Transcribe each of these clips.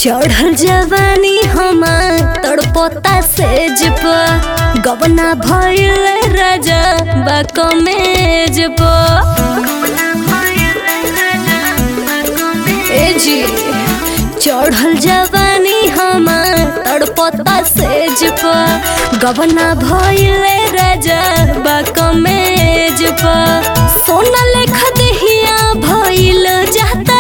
चढ़ल जवानी हमार तड़पता सेज पर गबना भइल राजा बा कमेज पर ए जी चढ़ल जवानी हमार तड़पता सेज पर गबना भइल राजा बा कमेज पर सोना लेखा देहिया भइल जाता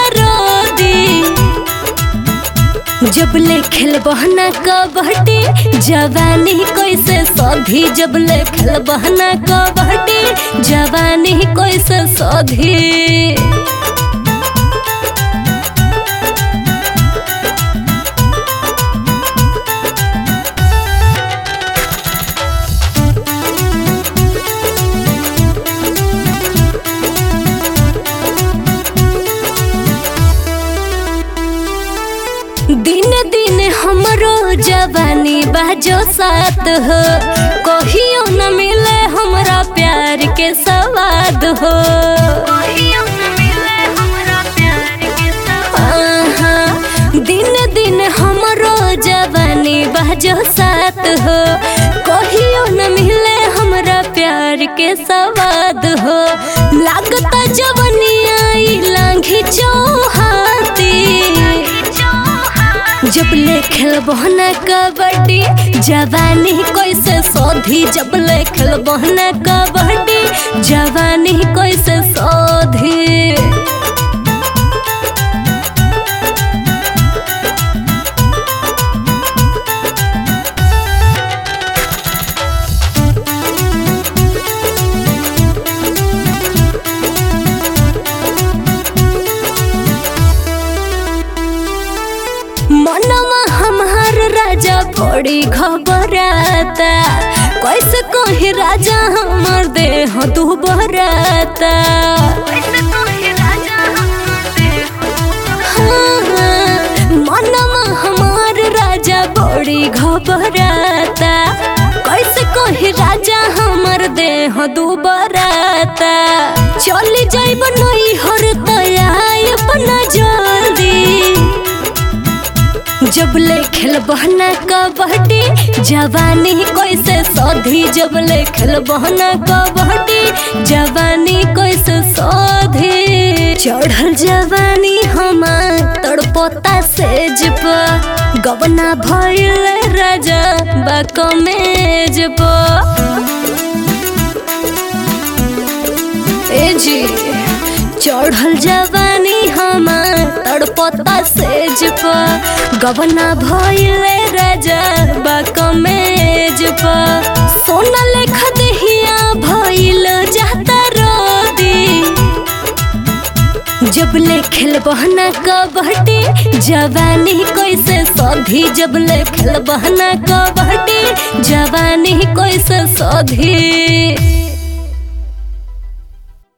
जब ले खेल बहना कबड्डी जवानी कैसे सधी जब ले खेल बहना कबड्डी जवानी कैसे सधी दिन दिन हमरो जवानी बाजो साथ हो कहियो न मिले हमरा प्यार के सवाद हो दिन दिन हमरो जवानी बाजो साथ हो कहियो न मिले हमरा प्यार के सवाद हो लागता जवनिया लांघी चौहाती जब ले खेल बहना कबड्डी जवानी कैसे सधी जब ले खेल बहना कबड्डी जवानी कैसे सधी मनवा हमार राजा बड़ी घबराता कैसे कहे राजा हमार देह दुबराता मनवा हमार राजा बड़ी घबराता कैसे कहे राजा हमार देह दुबराता चली जाइब नई हर तया अपना जल्दी जब ले खेल बहना कबड्डी जवानी कैसे सधी जब ले खेल बहना कबड्डी जवानी कैसे सधी चढ़ल जवानी हमार तड़पता सेज पर गबना भइल राजा बा कमेज पर ए जी चढ़ल जवानी हमार तड़पता सेज पर गबना भइल राजा बा कमेज पर सोना लेखा देहिया भइल जाता रोदी जब ले खेल बहना कबड्डी जवानी कैसे सधी जब ले खेल बहना कबड्डी जवानी कैसे सधी।